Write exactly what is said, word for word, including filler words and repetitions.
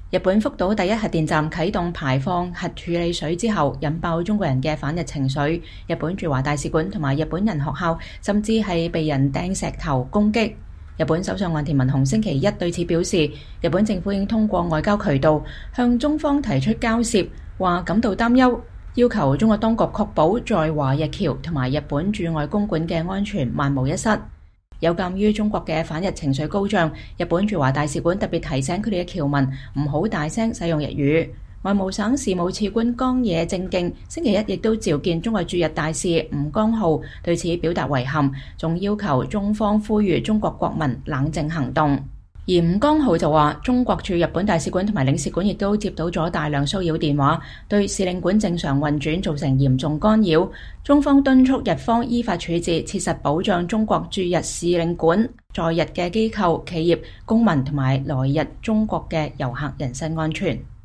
日本福島第一核電站啟動排放核處理水之後，引爆中國人嘅反日情緒。日本駐華大使館同埋日本人學校，甚至係被人掟石頭攻擊。日本首相岸田文雄星期一對此表示，日本政府已經通過外交渠道向中方提出交涉，話感到擔憂，要求中國當局確保在華日僑同埋日本駐外公館嘅安全萬無一失。有鑑於中國嘅反日情緒高漲，日本駐華大使館特別提醒佢哋嘅僑民唔好大聲使用日語。外務省事務次官岡野正敬星期一亦都召見中國駐日大使吳江浩，對此表達遺憾，仲要求中方呼籲中國國民冷靜行動。而吳江浩就話，中國駐日本大使館同埋領事館亦都接到咗大量騷擾電話，對使領館正常運轉造成嚴重干擾。中方敦促日方依法處置，切實保障中國駐日使領館在日嘅機構、企業、公民同埋來日中國嘅遊客人身安全。